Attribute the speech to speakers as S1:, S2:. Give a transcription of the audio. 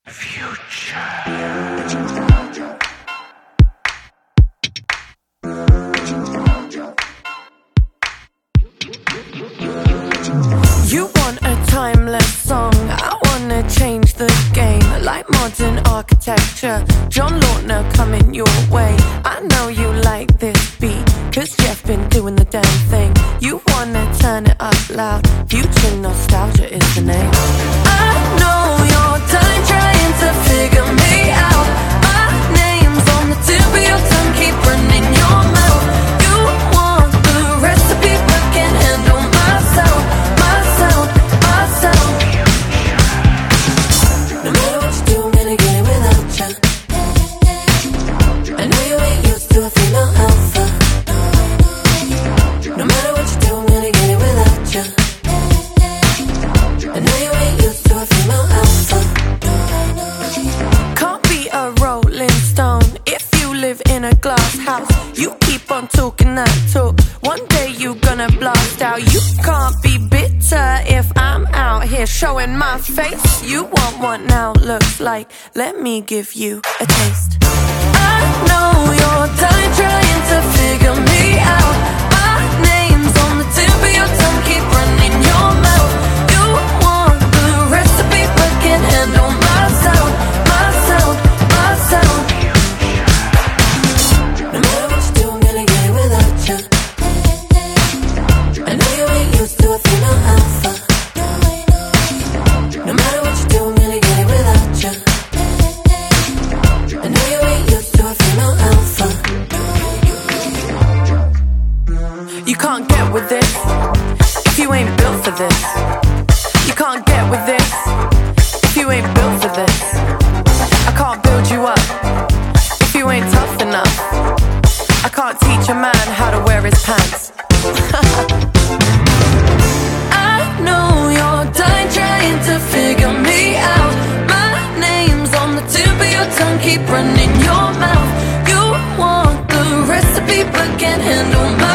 S1: You want a timeless song, I wanna change the game. Like modern architecture, John Lautner coming your way. I know you like this beat, cause Jeff been doing the damn thing. You wanna turn it up loud, future nostalgia is the name. I know you're done trying to figure me out. My name's on the tip of your tongue, keep running your mouth. You want the recipe but can't handle my sound. No matter what you do, I'm gonna get it without ya. I know you ain't used to a female alpha. No matter what you do, I'm gonna get it without ya. I know you ain't used to a female alpha. Can't be a rolling stone if you live in a glass house. You keep on talking that talk, one day you gonna blast out. You can't be bitter if I'm out here showing my face. You want what now looks like, let me give you a taste. I know you're done trying to figure me out. My name's on the tip of your tongue, keep running your mouth. You want the recipe but can't handle my sound. My sound, my sound. No matter what you do, I'm gonna get it without ya. I know you ain't used to a female alpha. No matter what you do, I'm gonna get it without ya. I know you ain't used to a female alpha. You can't get with this if you ain't built for this. You can't get with this if you ain't built for this. I can't build you up if you ain't tough enough. I can't teach a man how to wear his pants. I know you're done trying to figure me out. My name's on the tip of your tongue, keep running your mouth. You want the recipe but can't handle my